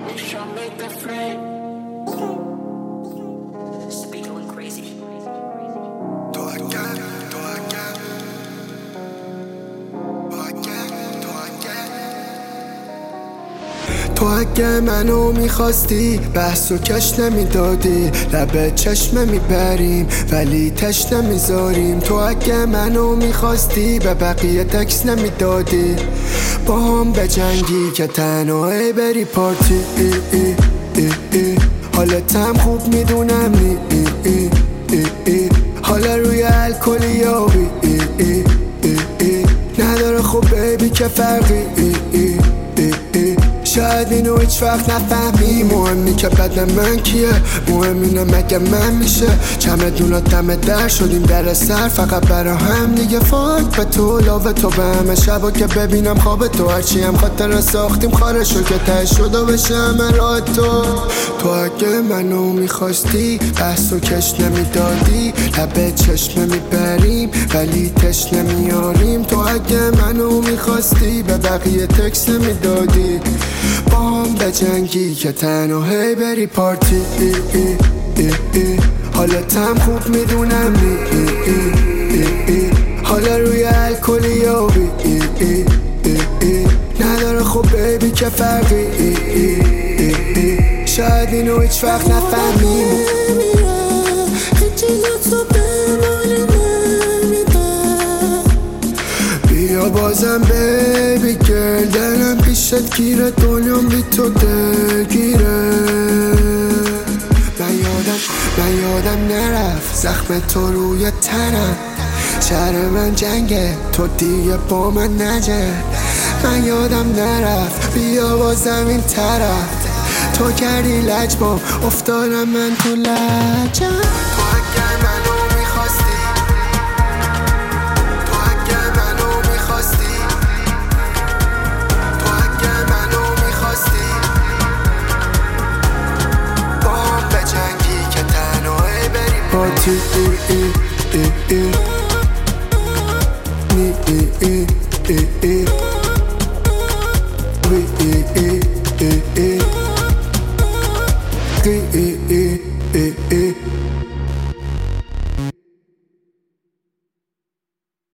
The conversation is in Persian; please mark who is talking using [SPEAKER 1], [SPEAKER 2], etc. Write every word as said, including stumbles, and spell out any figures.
[SPEAKER 1] تو اگه منو میخواستی بحث و کش نمیدادی، لبه چشمه میبریم ولی تش نمیذاریم. تو اگه منو میخواستی به بقیه تکس نمیدادی، با هم بجنگی که تنهایی بری پارتی. ای ای ای ای حالتم خوب میدونم نی ای ای ای ای حالا روی الکلی یابی ای ای ای ای نداره خب بیبی که فرقی ای ای ای ای شاید اینو هیچ وقت نفهمی. مهمی که بدن من کیه، مهم اینه مگه من میشه. چمدونا دم در شدیم در سر فقط برا هم دیگه. فاک به تو لاوه تو به همه شبا که ببینم خواب تو، هرچی هم خاطر ساختیم خارشو که ته شده بشه همه راه تو. تو اگه منو میخواستی بحث و کش نمیدادی، لبه چشمه میبریم ولی تش نمیاریم. تو اگه منو میخواستی به بقیه تکس نمیدادی، با هم بجنگی که تنهایی بری پارتی. ای ای ای ای حالتم خوب میدونم نی ای ای ای ای حالا روی الکلی یابی ای ای ای ای نداره خب بیبی که فرقی ای ای ای ای شاید اینو هیچ وقت نفهمی. بیا بازم بیبی گرل، دلم پیشت گیره، دنیام بی تو دلگیره. من یادم من یادم نرفت زخم تو روی تنم، شهر من جنگه تو دیگه با من نجه. من یادم نرفت بیا بازم این طرف، تو کردی لجبام افتادم من تو لجم. تو اگر منو میخواستی، تو اگر منو میخواستی، تو اگر منو میخواستی، با هم بجنگی که تنهایی بری پارتی. ای ای ای ای نی ای ای ای ای